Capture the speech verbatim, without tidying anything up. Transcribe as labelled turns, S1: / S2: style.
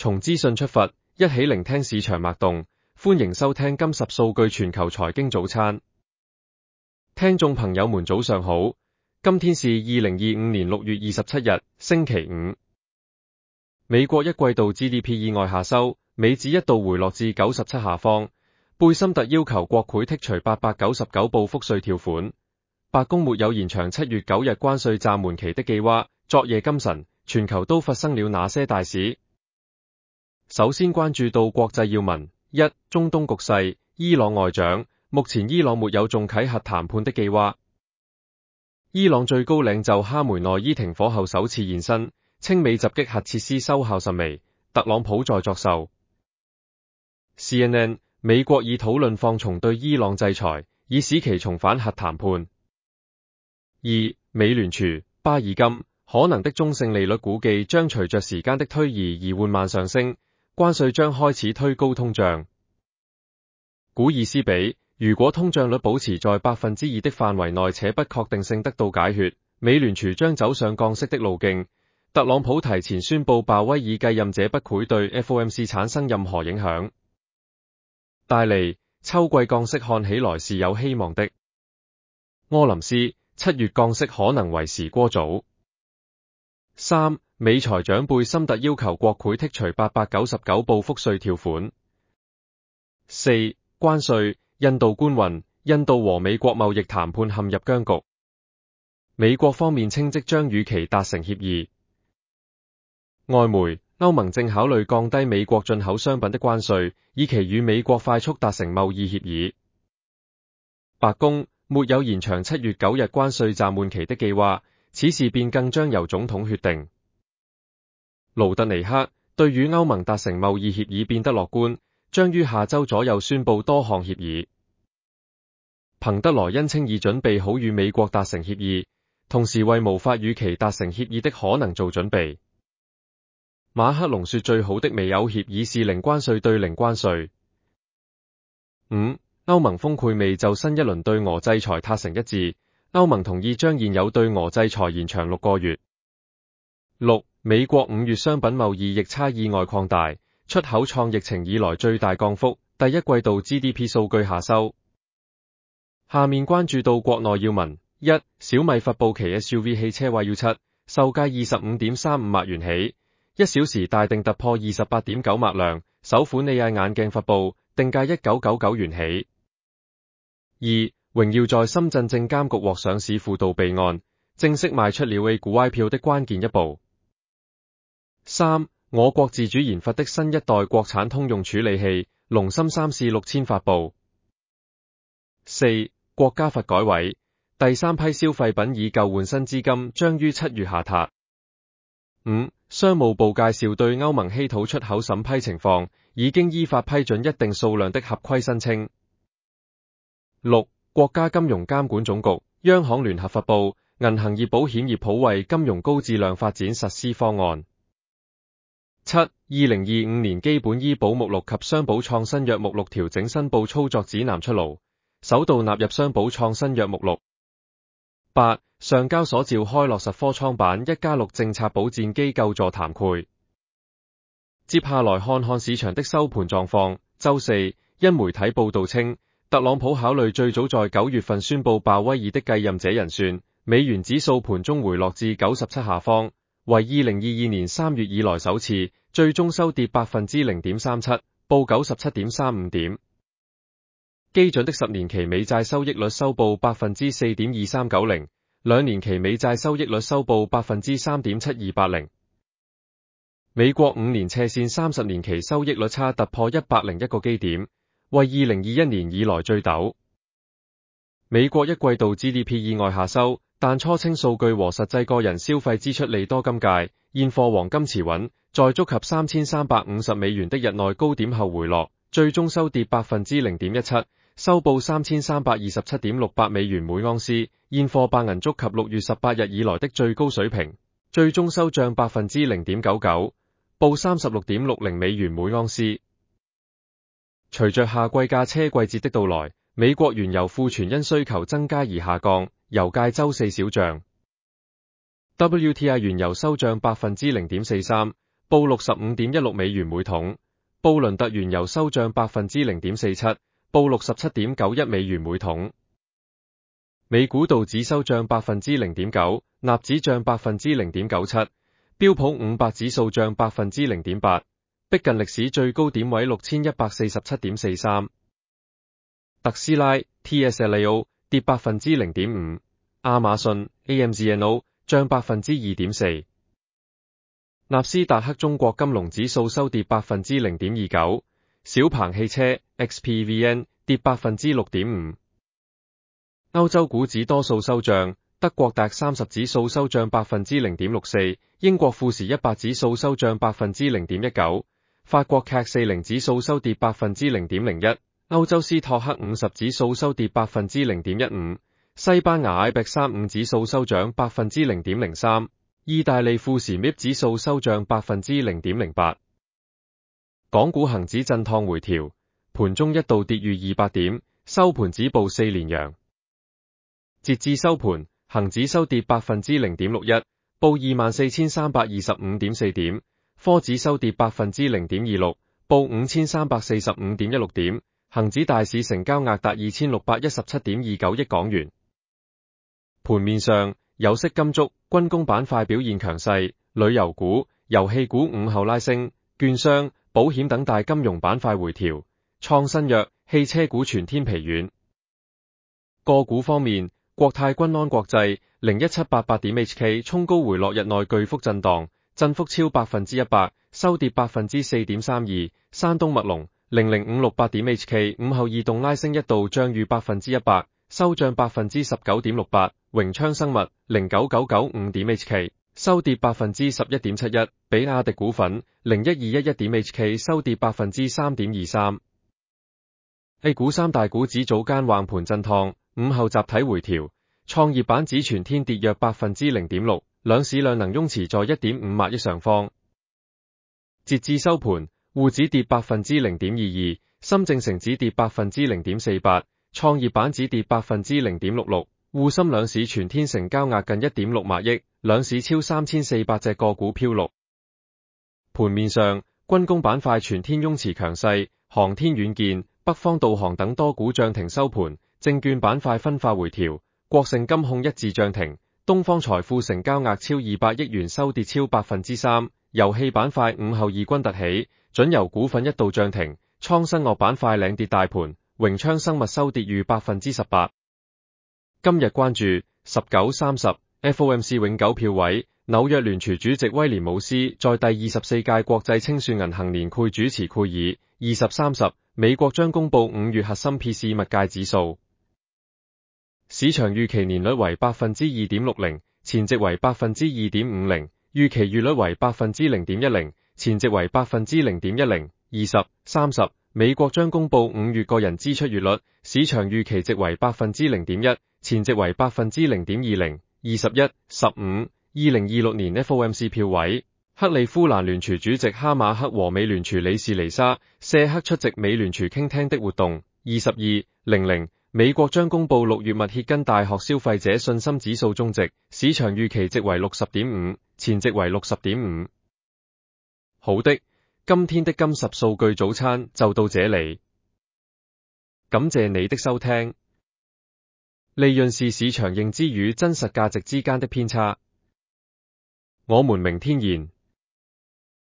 S1: 從資訊出發，一起聆聽市場脈動。歡迎收聽今十數據全球財經早餐。聽眾朋友們早上好，今天是二零二五年六月二十七日，星期五。美國一季度 G D P 意外下收，美指一度回落至九十七下方。貝森特要求國會剔除八百九十九部賦稅條款。白宮沒有延長七月九日關稅暫緩期的計劃。昨夜今晨，全球都發生了哪些大事？首先關注到國際要聞：一、中東局勢，伊朗外長，目前伊朗沒有重啟核談判的計劃。伊朗最高領袖哈梅內伊停火後首次現身，稱美襲擊核設施收效甚微，特朗普在作秀。C N N 美國已討論放鬆對伊朗制裁，以使其重返核談判。二、美聯儲，巴爾金，可能的中性利率估計將隨着時間的推移而緩慢上升，關稅將開始推高通脹。古爾斯比，如果通脹率保持在百分之二的範圍內且不確定性得到解決，美聯儲將走上降息的路徑。特朗普提前宣布鮑威爾繼任者不會對 F O M C 產生任何影響。戴利，秋季降息看起來是有希望的。柯林斯，七月降息可能為時過早。三、美財長貝森特要求國會剔除八百九十九部賦稅條款。四、關稅，印度官運，印度和美國貿易談判陷入僵局。美國方面稱即將與其達成協議。外媒，歐盟正考慮降低美國進口商品的關稅，以期與美國快速達成貿易協議。白宮沒有延長七月九日關稅暫緩期的計劃，此事便更將由總統決定。盧特尼克對與歐盟達成貿易協議變得樂觀，將於下周左右宣布多項協議。彭德萊恩稱已準備好與美國達成協議，同時為無法與其達成協議的可能做準備。馬克龍說最好的美歐協議是零關稅對零關稅。五、歐盟峰會未就新一輪對俄制裁達成一致，歐盟同意將現有對俄制裁延長六個月。六、美國五月商品貿易逆差意外擴大，出口創疫情以來最大降幅，第一季度 G D P 數據下收。下面關注到國內要聞：一、小米發布其 S U V 汽車 Y U 七，售價二十五點三五萬元起，一小時大定突破二十八點九萬輛。首款 A I 眼鏡發布，定價一九九九元起。二、榮耀在深圳證監局獲上市輔導備案，正式邁出了 A 股 I P O 的關鍵一步。三、我國自主研發的新一代國產通用處理器龍芯三試六千發布。四、國家發改委第三批消費品以舊換新資金將於七月下榻。五、商務部介紹對歐盟稀土出口審批情況，已經依法批准一定數量的合規申請。六、國家金融監管總局、央行聯合發布銀行業保險業普惠金融高質量發展實施方案。七、二零二五年基本醫保目錄及商保創新藥目錄調整申報操作指南出爐，首度納入商保創新藥目錄。八、上交所召開落實科創板一加六政策保薦機構座談會。接下來看看市場的收盤狀況。周四，因媒體報道稱，特朗普考慮最早在九月份宣布鮑威爾的繼任者人選，美元指數盤中回落至九十七下方，為二零二二年三月以來首次，最終收跌百分之零點三七，報九十七點三五點。基準的十年期美債收益率收報百分之四點二三九零，兩年期美債收益率收報百分之三點七二八零。美國五年斜線三十年期收益率差突破一百零一個基點，為二零二一年以來最陡。美國一季度 G D P 意外下收，但初清數據和實際個人消費支出利多今屆，現貨黃金持穩，在觸及三千三百五十美元的日內高點後回落，最終收跌百分之零點一七，收報三千三百二十七點六八美元每盎司。現貨白銀觸及六月十八日以來的最高水平，最終收漲百分之零點九九，報三十六點六零美元每盎司。隨着夏季駕車季節的到來，美國原油庫存因需求增加而下降，油價周四小漲。W T I 原油收漲百分之零點四三， 報六十五點一六美元每桶。布倫特原油收漲百分之零點四七，報六十七點九一美元每桶。美股道指收漲百分之零點九，納指漲百分之零點九七，標普五百指數漲百分之零點八，逼近歷史最高點位六千一百四十七點四三。特斯拉 T S L A O 跌百分之零點五，亞馬遜 A M Z N O 漲百分之二點四。納斯達克中國金龍指數收跌百分之零點二九，小鵬汽車 X P V N 跌百分之六點五。歐洲股指多數收漲，德國達三十指數收漲百分之零點六四，英國富時一百指數收漲百分之零點一九，法國 C A C 四十指數收跌百分之零點零一，歐洲斯托克五十指數收跌百分之零點一五，西班牙 I B E X 三十五指數收漲百分之零點零三。意大利富時 M I P 指數收漲百分之零點零八，港股恒指震盪回調，盤中一度跌逾二百點，收盤止步四連陽。截至收盤，恒指收跌百分之零點六一，報二萬四千三百二十五點四點；科指收跌百分之零點二六，報五千三百四十五點一六點。恒指大市成交額達二千六百一十七點二九億港元。盤面上，有色金屬、軍工板塊表現強勢，旅遊股、遊戲股午後拉升，券商、保險等大金融板塊回調，創新藥、汽車股全天疲軟。個股方面，國泰君安國際零一七八八點 H K 衝高回落，日內巨幅震盪，振幅超百分之一百，收跌百分之四點三二。山東麥隆零零五六八點 H K 午後異動拉升一度漲逾百分之一百，收漲百分之十九點六八。榮昌生物零九九九五點 H K 收跌百分之十一點七一，比亞迪股份零一二一一點 H K 收跌百分之三點二三。A 股三大股指早間橫盤震盪，午後集體回調，創業板指全天跌約百分之零點六，兩市量能擁持在一點五萬億上方。截至收盤，滬指跌百分之零點二二，深證成指跌百分之零點四八，創業板指跌百分之零點六六。滬深兩市全天成交額近一點六萬億，兩市超三千四百隻個股飄綠。盤面上，軍工板塊全天擁持強勢，航天軟件、北方導航等多股漲停收盤。證券板塊分化回調，國盛金控一致漲停，東方財富成交額超二百億元收跌超百分之三。遊戲板塊午後異軍突起，準遊股份一度漲停，創新樂板塊領跌大盤，榮昌生物收跌逾百分之十八。今日關注十九、三十 F O M C 永久票位，紐約聯儲主席威廉姆斯在第二十四屆國際清算銀行年會主持會議。二十、三十，美國將公布五月核心 P C E 物價指數，市場預期年率為百分之二點六零，前值為百分之二點五零，預期月率為百分之零點一零，前值為百分之零點一零。二十、三十，美國將公布五月個人支出月率，市場預期值為百分之零點一。前值為百分之零點二零。二十一、十五，二零二六年 F O M C 票位，克利夫蘭聯儲主席哈馬克和美聯儲理事尼莎謝克出席美聯儲傾聽的活動。二十二、零零，美國將公布六月密歇根大學消費者信心指數終值，市場預期值為六十點五，前值為六十點五。好的，今天的金十數據早餐就到這裡，感謝你的收聽。利潤是市場認知與真實價值之間的偏差。我們明天見。